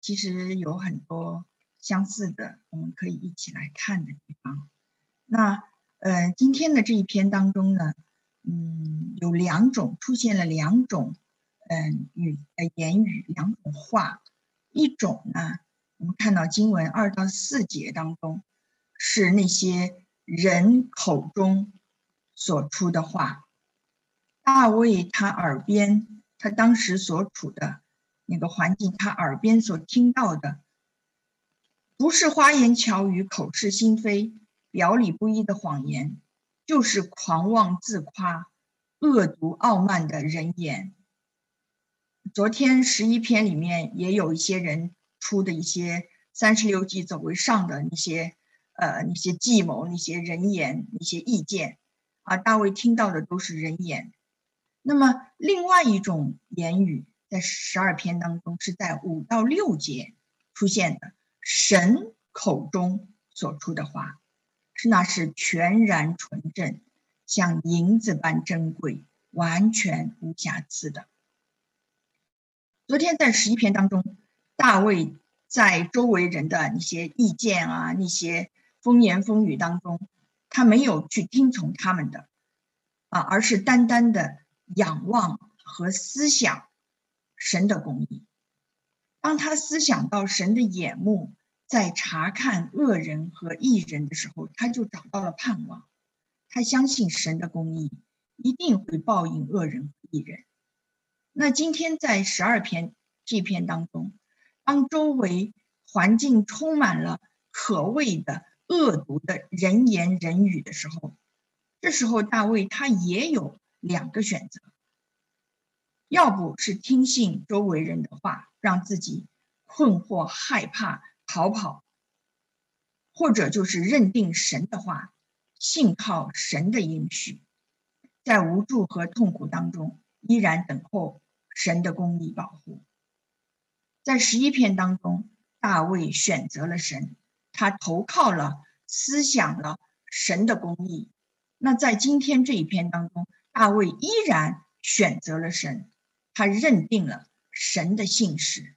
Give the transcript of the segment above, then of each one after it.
其实有很多相似的，我们可以一起来看的地方。那今天的这一篇当中呢，有出现了两种言语，两种话。一种呢，我们看到经文2到4节当中，是那些人口中所出的话。大卫他当时所处的那个环境，他耳边所听到的，不是花言巧语、口是心非、表里不一的谎言，就是狂妄自夸、恶毒傲慢的人言。昨天11篇里面也有一些人出的一些36计走为上的那些计谋、那些人言、那些意见啊，大卫听到的都是人言。那么另外一种言语在12篇当中是在5到6节出现的，神口中所出的话，那是全然纯正，像银子般珍贵，完全无瑕疵的。昨天在11篇当中，大卫在周围人的那些意见啊，那些风言风语当中，他没有去听从他们的而是单单的仰望和思想神的公义。当他思想到神的眼目在查看恶人和义人的时候，他就找到了盼望。他相信神的公义一定会报应恶人和义人。那今天在12篇这篇当中，当周围环境充满了可畏的恶毒的人言人语的时候，这时候大卫他也有2个选择，要不是听信周围人的话，让自己困惑害怕逃跑，或者就是认定神的话，信靠神的应许，在无助和痛苦当中依然等候神的公义保护。在11篇当中，大卫选择了神，他投靠了思想了神的公义。那在今天这一篇当中，大卫依然选择了神，他认定了神的信实。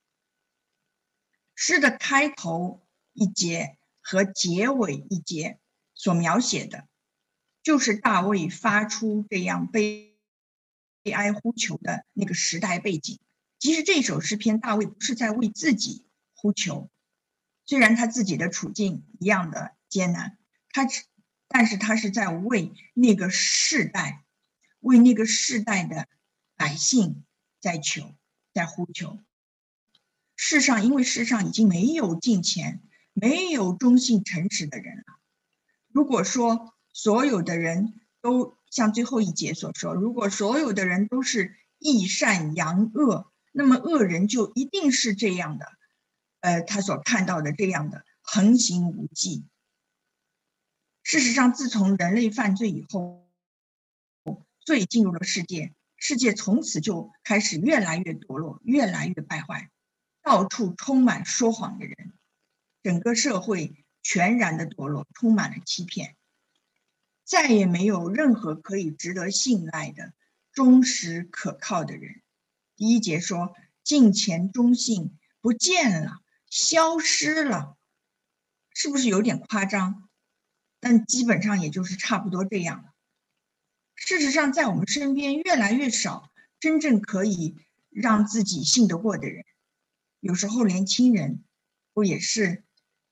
诗的开头一节和结尾一节所描写的，就是大卫发出这样悲哀呼求的那个时代背景。其实这首诗篇，大卫不是在为自己呼求，虽然他自己的处境一样的艰难，但是他是在为那个世代的百姓在呼求。因为世上已经没有敬虔、没有忠信诚实的人了。如果说所有的人都像最后一节所说，如果所有的人都是义善扬恶，那么恶人就一定是这样的，他所看到的这样的横行无忌。事实上，自从人类犯罪以后，罪进入了世界，世界从此就开始越来越堕落，越来越败坏，到处充满说谎的人，整个社会全然的堕落，充满了欺骗，再也没有任何可以值得信赖的忠实可靠的人。第1节说敬虔忠信不见了，消失了，是不是有点夸张？但基本上也就是差不多这样了。事实上，在我们身边越来越少真正可以让自己信得过的人，有时候连亲人不也是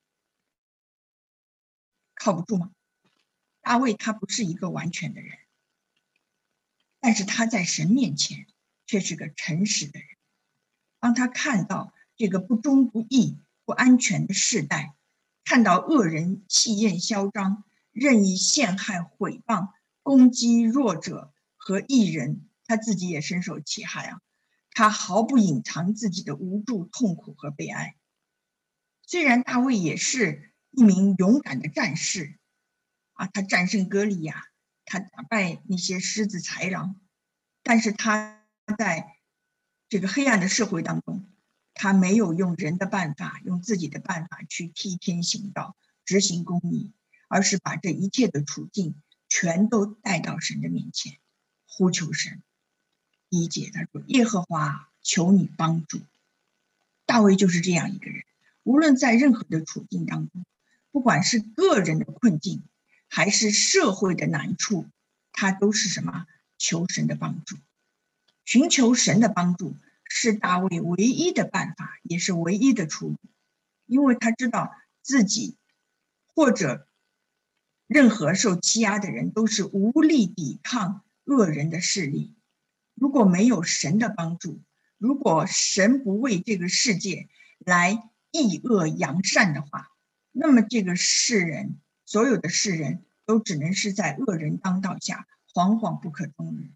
靠不住吗？大卫他不是一个完全的人，但是他在神面前却是个诚实的人。当他看到这个不忠不义不安全的世代，看到恶人气焰嚣张，任意陷害毁谤攻击弱者和义人，他自己也深受其害他毫不隐藏自己的无助痛苦和悲哀。虽然大卫也是一名勇敢的战士他战胜歌利亚，他打败那些狮子豺狼，但是他在这个黑暗的社会当中，他没有用人的办法，用自己的办法去替天行道，执行公义，而是把这一切的处境全都带到神的面前，呼求神。第1节他说：耶和华求你帮助。 大卫就是这样一个人，无论在任何的处境当中，不管是个人的困境，还是社会的难处，他都是什么？求神的帮助。寻求神的帮助是大卫唯一的办法，也是唯一的出路，因为他知道自己或者任何受欺压的人都是无力抵抗恶人的势力。如果没有神的帮助，如果神不为这个世界来抑恶扬善的话，那么这个世人，所有的世人都只能是在恶人当道下，惶惶不可终日。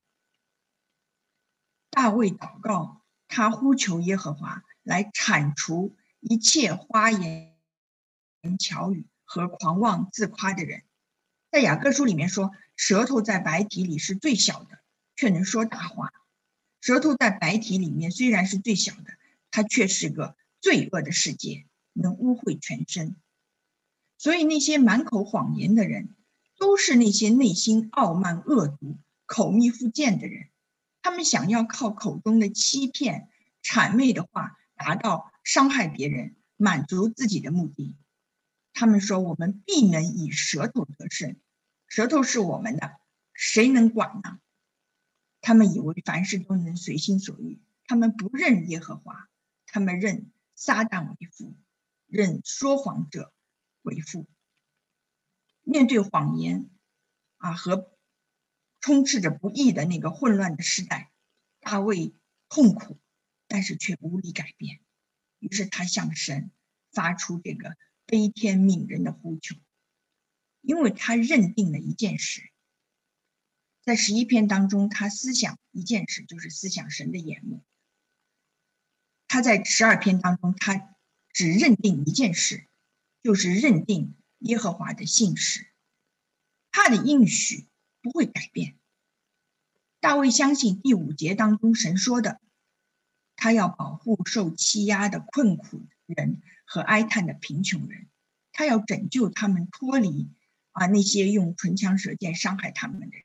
大卫祷告，他呼求耶和华来铲除一切花言巧语和狂妄自夸的人。在雅各书里面说，舌头在白体里是最小的，却能说大话。舌头在白体里面虽然是最小的，它却是个罪恶的世界，能污秽全身。所以那些满口谎言的人，都是那些内心傲慢恶毒、口蜜腹剑的人。他们想要靠口中的欺骗、谄媚的话，达到伤害别人、满足自己的目的。他们说，我们必能以舌头得胜，舌头是我们的，谁能管呢？他们以为凡事都能随心所欲，他们不认耶和华，他们认撒旦为父，认说谎者为父。面对谎言和充斥着不义的那个混乱的时代，大卫痛苦，但是却无力改变。于是他向神发出这个悲天悯人的呼求，因为他认定了一件事。在11篇当中，他思想一件事，就是思想神的眼目。他在12篇当中，他只认定一件事，就是认定耶和华的信实，他的应许不会改变。大卫相信第5节当中神说的，他要保护受欺压的困苦人和哀叹的贫穷人，他要拯救他们脱离那些用唇枪舌剑伤害他们的人。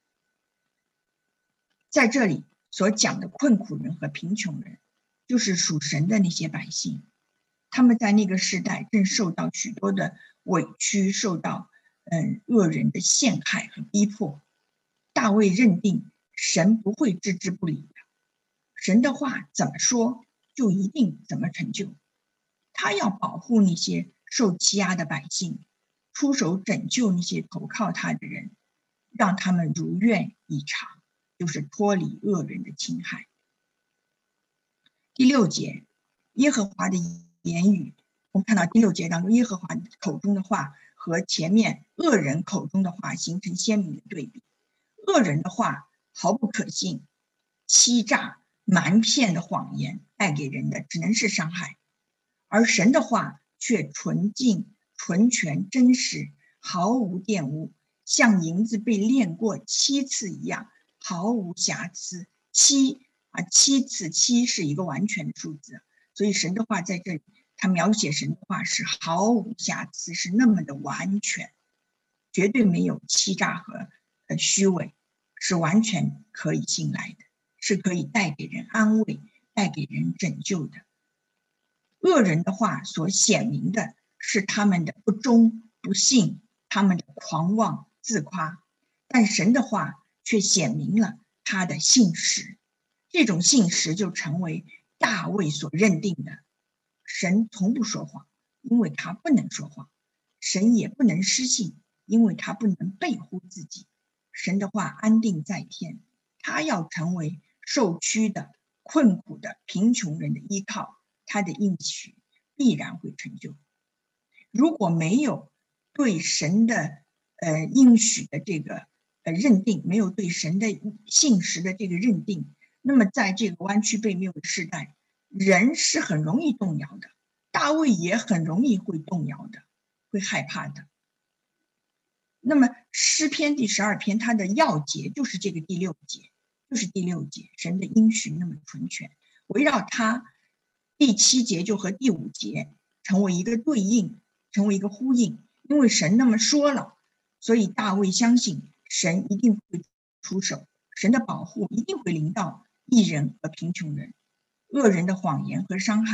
在这里所讲的困苦人和贫穷人，就是属神的那些百姓，他们在那个时代正受到许多的委屈，受到恶人的陷害和逼迫。大卫认定神不会置之不理的，神的话怎么说就一定怎么成就。他要保护那些受欺压的百姓，出手拯救那些投靠他的人，让他们如愿以偿，就是脱离恶人的侵害。第6节，耶和华的言语，我们看到第6节当中，耶和华口中的话和前面恶人口中的话形成鲜明的对比。恶人的话毫不可信，欺诈瞒骗的谎言带给人的只能是伤害，而神的话却纯净、纯全、真实，毫无玷污，像银子被炼过7次一样，毫无瑕疵。7次，7是一个完全的数字，所以神的话在这里，他描写神的话是毫无瑕疵，是那么的完全，绝对没有欺诈和虚伪，是完全可以信赖的，是可以带给人安慰、带给人拯救的。恶人的话所显明的是他们的不忠不信，他们的狂妄自夸，但神的话却显明了他的信实。这种信实就成为大卫所认定的。神从不说谎，因为他不能说谎；神也不能失信，因为他不能背乎自己。神的话安定在天，他要成为受屈的、困苦的、贫穷人的依靠，他的应许必然会成就。如果没有对神的应许的这个认定，没有对神的信实的这个认定，那么在这个弯曲悖谬的时代，人是很容易动摇的，大卫也很容易会动摇的，会害怕的。那么诗篇第12篇它的要节就是这个第6节，就是第6节，神的应许那么纯全，围绕它第7节就和第5节成为一个对应，成为一个呼应。因为神那么说了，所以大卫相信神一定会出手，神的保护一定会临到义人和贫穷人，恶人的谎言和伤害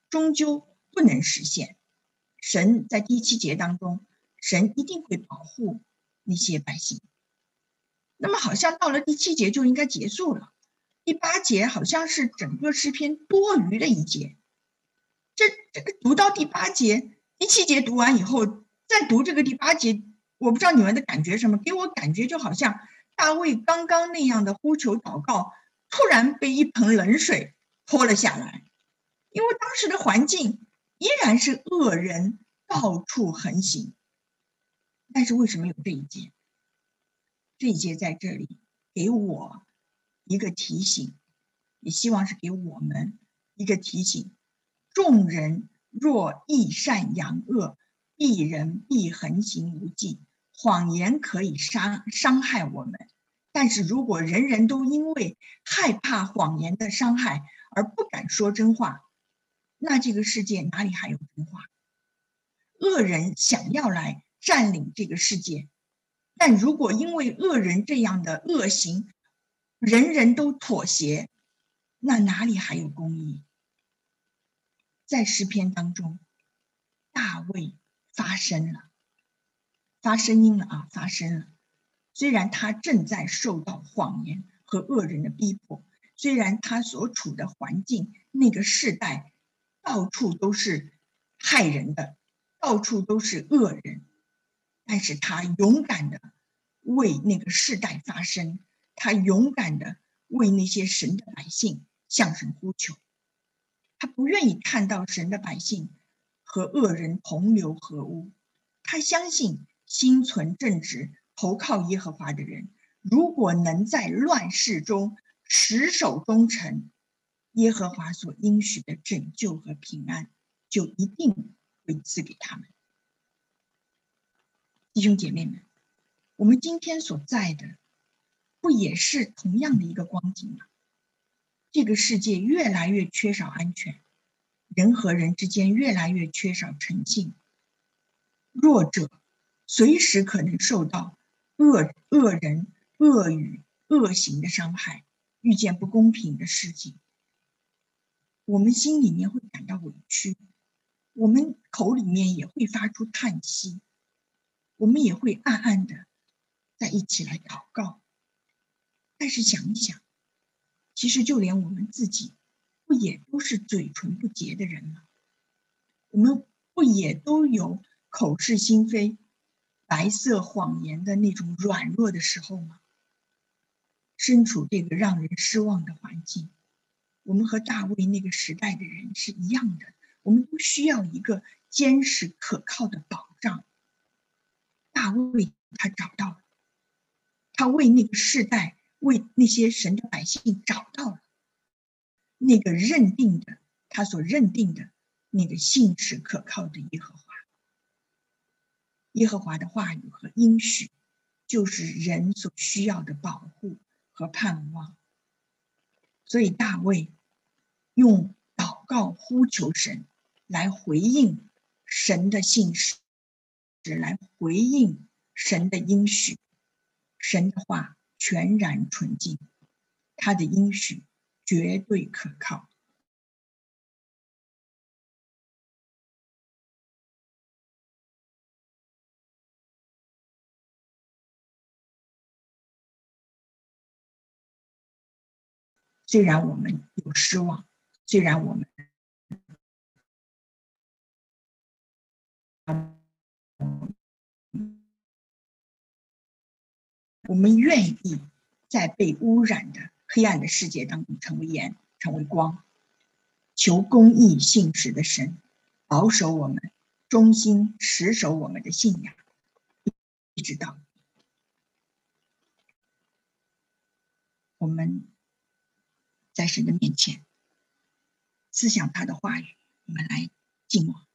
终究不能实现。神在第7节当中，神一定会保护那些百姓。那么好像到了第7节就应该结束了，第8节好像是整个诗篇多余的一节。这个读到第8节，第7节读完以后，再读这个第8节，我不知道你们的感觉是什么，给我感觉就好像大卫刚刚那样的呼求祷告，突然被一盆冷水泼了下来。因为当时的环境依然是恶人到处横行，但是为什么有这一节？这一节在这里给我一个提醒，也希望是给我们一个提醒：众人若益善扬恶，必人必横行无忌。谎言可以伤害我们，但是如果人人都因为害怕谎言的伤害而不敢说真话，那这个世界哪里还有真话？恶人想要来占领这个世界，但如果因为恶人这样的恶行，人人都妥协，那哪里还有公义？在诗篇当中，大卫发声音了。虽然他正在受到谎言和恶人的逼迫，虽然他所处的环境那个世代到处都是害人的，到处都是恶人，但是他勇敢的为那个世代发声，他勇敢的为那些神的百姓向神呼求。他不愿意看到神的百姓和恶人同流合污，他相信心存正直投靠耶和华的人，如果能在乱世中持守忠诚，耶和华所应许的拯救和平安就一定会赐给他们。弟兄姐妹们，我们今天所在的不也是同样的一个光景吗？这个世界越来越缺少安全，人和人之间越来越缺少诚信，弱者随时可能受到恶人恶语恶行的伤害，遇见不公平的事情，我们心里面会感到委屈，我们口里面也会发出叹息，我们也会暗暗的在一起来祷告。但是想一想，其实就连我们自己不也都是嘴唇不洁的人吗？我们不也都有口是心非、白色谎言的那种软弱的时候吗？身处这个让人失望的环境，我们和大卫那个时代的人是一样的，我们都需要一个坚实可靠的保障。大卫他找到了，他为那个世代，为那些神的百姓找到了那个认定的，他所认定的那个信实可靠的耶和华。耶和华的话语和应许，就是人所需要的保护和盼望。所以大卫用祷告呼求神，来回应神的信实，来回应神的应许。神的话全然纯净，他的应许绝对可靠。虽然我们有失望，虽然我们愿意在被污染的黑暗的世界当中成为盐，成为光，求公义信实的神保守我们，忠心持守我们的信仰，一直到我们在神的面前思想他的话语，我们来静默。